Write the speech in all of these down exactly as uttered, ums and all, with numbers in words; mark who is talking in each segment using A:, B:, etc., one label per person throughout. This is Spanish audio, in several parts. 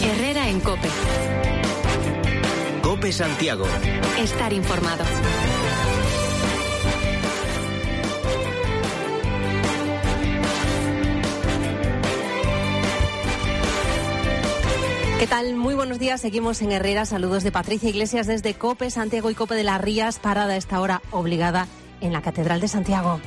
A: Herrera en COPE.
B: COPE Santiago.
A: Estar informado. ¿Qué tal? Muy buenos días. Seguimos en Herrera. Saludos de Patricia Iglesias desde COPE Santiago y COPE de las Rías. Parada a esta hora obligada en la Catedral de Santiago.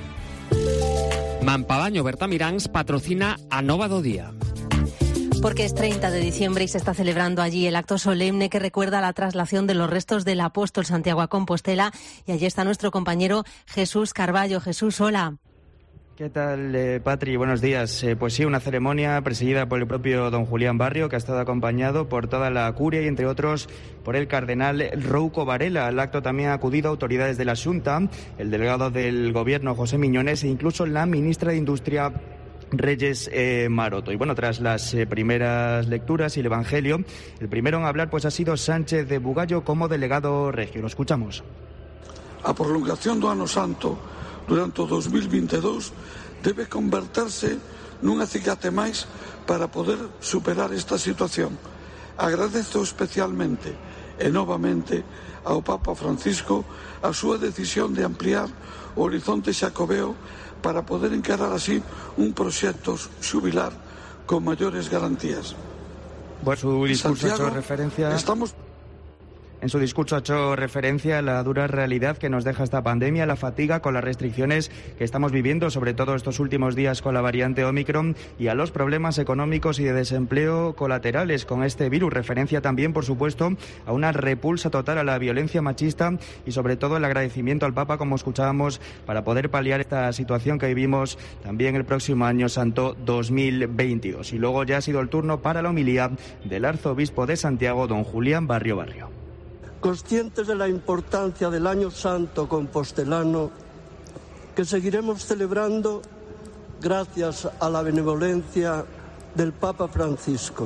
C: Mampavaño Bertamiráns patrocina a Nova do Día.
A: Porque es treinta de diciembre y se está celebrando allí el acto solemne que recuerda la traslación de los restos del apóstol Santiago a Compostela. Y allí está nuestro compañero Jesús Carballo. Jesús, hola.
D: ¿Qué tal, eh, Patri? Buenos días. Eh, pues sí, una ceremonia presidida por el propio don Julián Barrio, que ha estado acompañado por toda la curia y, entre otros, por el cardenal Rouco Varela. Al acto también han acudido autoridades de la Xunta, el delegado del Gobierno, José Miñones, e incluso la ministra de Industria, Reyes eh, Maroto. Y bueno, tras las eh, primeras lecturas y el Evangelio, el primero en hablar pues ha sido Sánchez de Bugallo como delegado regio. Lo escuchamos.
E: A prolongación do Ano Santo durante o dos mil veintidós debe converterse nun acicate máis para poder superar esta situación. Agradezo especialmente e novamente ao Papa Francisco a súa decisión de ampliar o horizonte xacobeo para poder encarar así un proxecto xubilar con maiores garantías.
D: Bueno, su discurso ha hecho referencia...
E: Estamos...
D: En su discurso ha hecho referencia a la dura realidad que nos deja esta pandemia, la fatiga con las restricciones que estamos viviendo, sobre todo estos últimos días con la variante Omicron, y a los problemas económicos y de desempleo colaterales con este virus. Referencia también, por supuesto, a una repulsa total a la violencia machista y, sobre todo, el agradecimiento al Papa, como escuchábamos, para poder paliar esta situación que vivimos también el próximo año santo dos mil veintidós. Y luego ya ha sido el turno para la homilía del arzobispo de Santiago, don Julián Barrio Barrio.
F: Conscientes de la importancia del Año Santo compostelano, que seguiremos celebrando gracias a la benevolencia del Papa Francisco.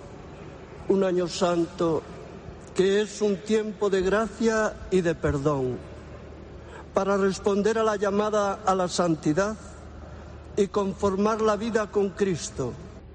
F: Un Año Santo que es un tiempo de gracia y de perdón, para responder a la llamada a la santidad y conformar la vida con Cristo.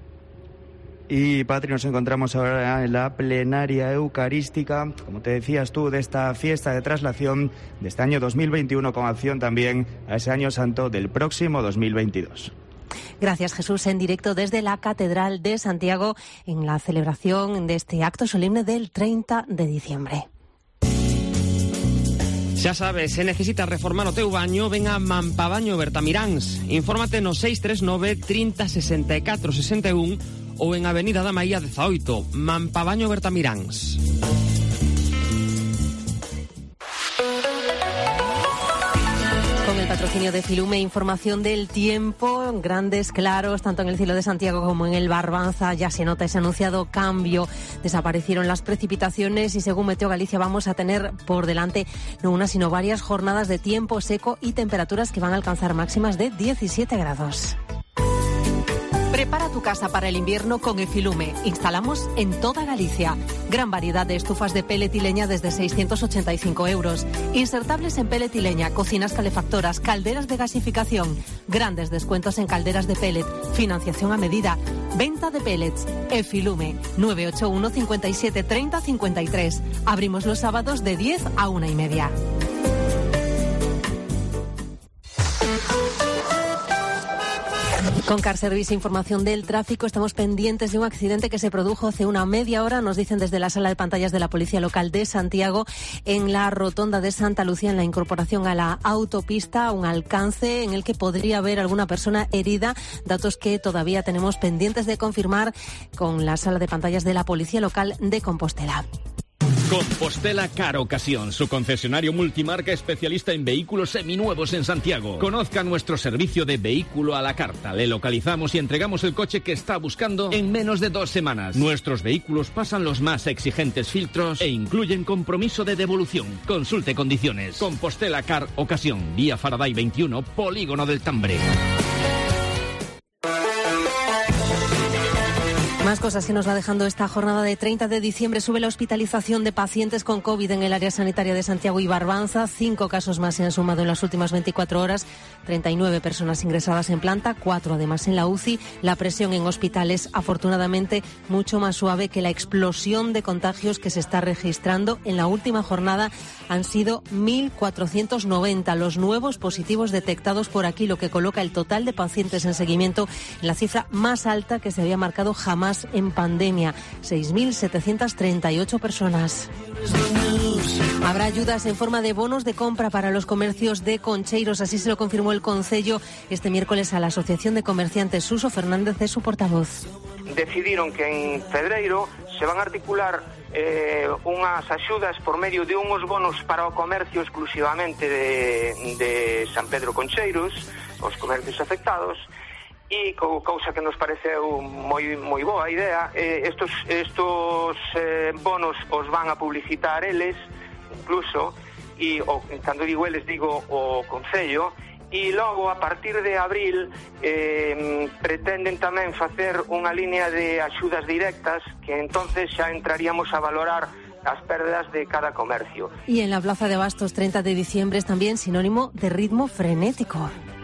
D: Y, Patri, nos encontramos ahora en la plenaria eucarística, como te decías tú, de esta fiesta de traslación de este año dos mil veintiuno, con acción también a ese año santo del próximo dos mil veintidós.
A: Gracias, Jesús, en directo desde la Catedral de Santiago en la celebración de este acto solemne del treinta de diciembre.
C: Xa sabes, se necesitas reformar o teu baño, ven a Mampavaño Bertamiráns. Infórmate no seis tres nove, trinta, sesenta e catro, sesenta e un ou en Avenida da Maía dezaoito, Mampavaño Bertamiráns.
A: Con el patrocinio de Filume, información del tiempo, grandes claros, tanto en el cielo de Santiago como en el Barbanza. Ya se nota ese anunciado cambio. Desaparecieron las precipitaciones y, según Meteo Galicia, vamos a tener por delante no una sino varias jornadas de tiempo seco y temperaturas que van a alcanzar máximas de diecisiete grados. Prepara tu casa para el invierno con Efilume. Instalamos en toda Galicia. Gran variedad de estufas de pellet y leña desde seiscientos ochenta y cinco euros. Insertables en pellet y leña, cocinas calefactoras, calderas de gasificación. Grandes descuentos en calderas de pellet. Financiación a medida. Venta de pellets. Efilume. nueve ocho uno, cincuenta y siete, treinta, cincuenta y tres. Abrimos los sábados de diez a una y media. Con Car Service, información del tráfico. Estamos pendientes de un accidente que se produjo hace una media hora, nos dicen desde la sala de pantallas de la Policía Local de Santiago, en la rotonda de Santa Lucía, en la incorporación a la autopista, un alcance en el que podría haber alguna persona herida. Datos que todavía tenemos pendientes de confirmar con la sala de pantallas de la Policía Local de Compostela.
G: Compostela Car Ocasión, su concesionario multimarca especialista en vehículos seminuevos en Santiago. Conozca nuestro servicio de vehículo a la carta. Le localizamos y entregamos el coche que está buscando en menos de dos semanas. Nuestros vehículos pasan los más exigentes filtros e incluyen compromiso de devolución. Consulte condiciones. Compostela Car Ocasión, vía Faraday veintiuno, Polígono del Tambre.
A: Más cosas que nos va dejando esta jornada de treinta de diciembre. Sube la hospitalización de pacientes con COVID en el área sanitaria de Santiago y Barbanza. Cinco casos más se han sumado en las últimas veinticuatro horas. treinta y nueve personas ingresadas en planta, cuatro además en la U C I. La presión en hospitales, afortunadamente, mucho más suave que la explosión de contagios que se está registrando. En la última jornada han sido mil cuatrocientos noventa los nuevos positivos detectados por aquí, lo que coloca el total de pacientes en seguimiento en la cifra más alta que se había marcado jamás en pandemia, seis mil setecientas treinta y ocho personas. Habrá ayudas en forma de bonos de compra para los comercios de Concheiros, así se lo confirmó el Concello este miércoles a la Asociación de Comerciantes. Suso Fernández es su portavoz.
B: Decidiron que en febreiro se van a articular eh, unhas axudas por medio de unhos bonos para o comercio exclusivamente de, de San Pedro Concheiros, os comercios afectados. E cousa que nos pareceu moi moi boa idea, eh, estos estos eh, bonos os van a publicitar eles, incluso, e o, cando digo eles digo o Concello, e logo a partir de abril eh, pretenden tamén facer unha línea de axudas directas que entonces xa entraríamos a valorar as perdas de cada comercio.
A: Y en la Plaza de Bastos, treinta de diciembre es también sinónimo de ritmo frenético.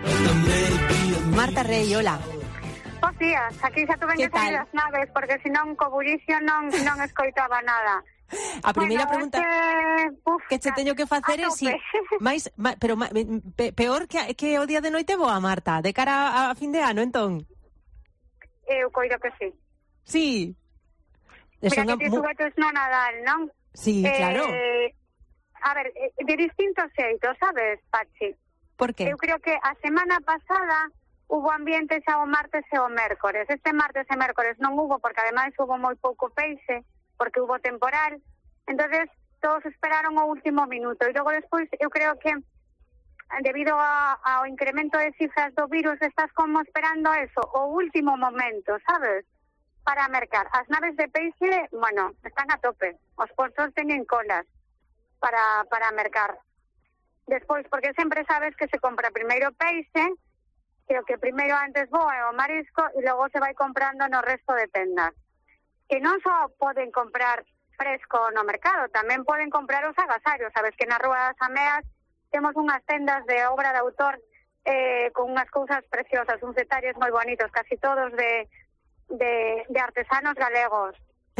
A: Marta Rey, hola.
H: Bos días, aquí xa tuven que sair das naves porque senón co bullicio non, non escoitaba nada.
A: A primeira
H: bueno,
A: pregunta
H: este, uf,
A: que che teño que facer é si máis, máis pero máis, pe, peor que, que o día de noite boa, Marta, de cara a, a fin de ano, entón.
H: Eu coido que sí.
A: Sí.
H: Mira que ti mu... xuguetes no Nadal, non?
A: Sí, eh, claro.
H: A ver, de distintos xeitos, sabes, Pachi?
A: Por que?
H: Eu creo que a semana pasada hubo ambiente xa o martes e o mércores. Este martes e mércores non hubo, porque ademais hubo moi pouco peixe, porque hubo temporal. Entonces todos esperaron o último minuto. E logo despois, eu creo que debido a, ao incremento de cifras do virus, estás como esperando eso, o último momento, sabes? Para mercar. As naves de peixe, bueno, están a tope. Os postos teñen colas para, para mercar. Despois, porque sempre sabes que se compra primeiro peixe, que o que primeiro antes voa é o marisco, e logo se vai comprando no resto de tendas. Que non só poden comprar fresco no mercado, tamén poden comprar os agasarios. Sabes que na Rúa das Ameas temos unhas tendas de obra de autor eh, con unhas cousas preciosas, uns detalles moi bonitos, casi todos de, de, de artesanos galegos.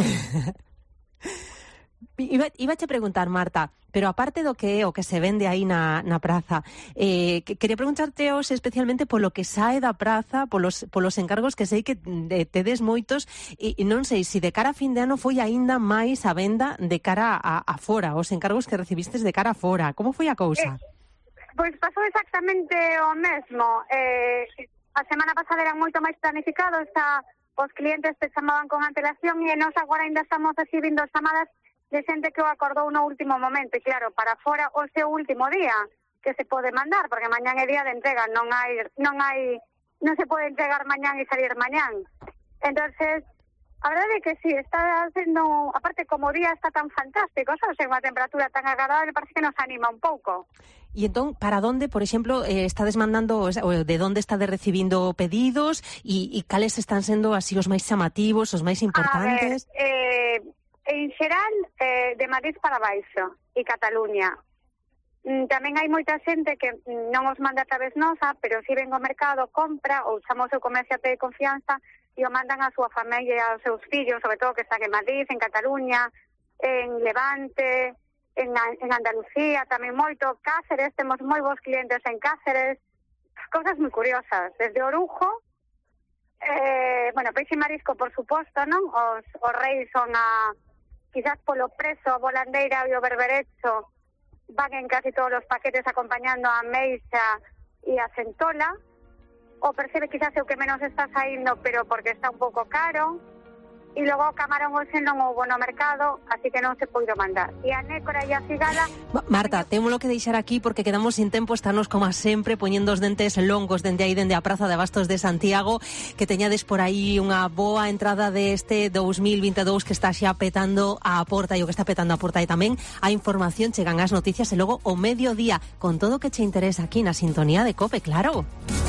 A: Iba, iba a preguntar, Marta, pero aparte do que é o que se vende aí na, na praza, eh, que, quería preguntarteos especialmente polo que sae da praza, polos, polos encargos que sei que de, tedes moitos, e, e non sei se de cara a fin de ano foi aínda máis a venda de cara a, a fora, os encargos que recibistes de cara a fora. Como foi a cousa?
H: Eh, pois pasou exactamente o mesmo. Eh, a semana pasada eran moito máis planificados, a, os clientes te chamaban con antelación e nós agora ainda estamos recibindo chamadas de xente que o acordou no último momento, e claro, para fora o seu último día que se pode mandar, porque mañán é día de entrega, non hai non hai non se pode entregar mañán e salir mañán. Entonces, a verdade é que sí, está sendo, aparte como o día está tan fantástico, sabes, unha temperatura tan agradable, parece que nos anima un pouco.
A: E entón, para donde, por exemplo, eh, estades mandando, ou de onde estades recibindo pedidos e, e cales están sendo así os máis chamativos, os máis importantes?
H: A ver, eh en xeral, eh, de Madrid para baixo e Cataluña. Mm, tamén hai moita xente que non os manda a través nosa, pero si ven ao mercado, compra ou chama o seu comerciante de confianza e o mandan a súa familia e aos seus fillos, sobre todo que están en Madrid, en Cataluña, en Levante, en, en Andalucía, tamén moito. Cáceres, temos moi bons clientes en Cáceres. Cosas moi curiosas. Desde Orujo, eh, bueno, peixe e marisco, por suposto, non? Os, os reis son a... quizás polo preso, a volandeira e o berberecho van en casi todos os paquetes acompañando a meixa e a centola. O percebe quizás é o que menos está saindo, pero porque está un pouco caro. E logo o camarón hoxe non houbo no mercado, así que non se poido mandar. E a nécora e a cigala...
A: Marta, témolo que deixar aquí porque quedamos sin tempo, estarnos como sempre poñendo os dentes longos dende aí, dende a Praza de Bastos de Santiago, que teñades por aí unha boa entrada deste dous mil veintidós que está xa petando a porta, e o que está petando a porta e tamén a información, chegan as noticias e logo o mediodía, con todo o que che interesa aquí na sintonía de COPE, claro.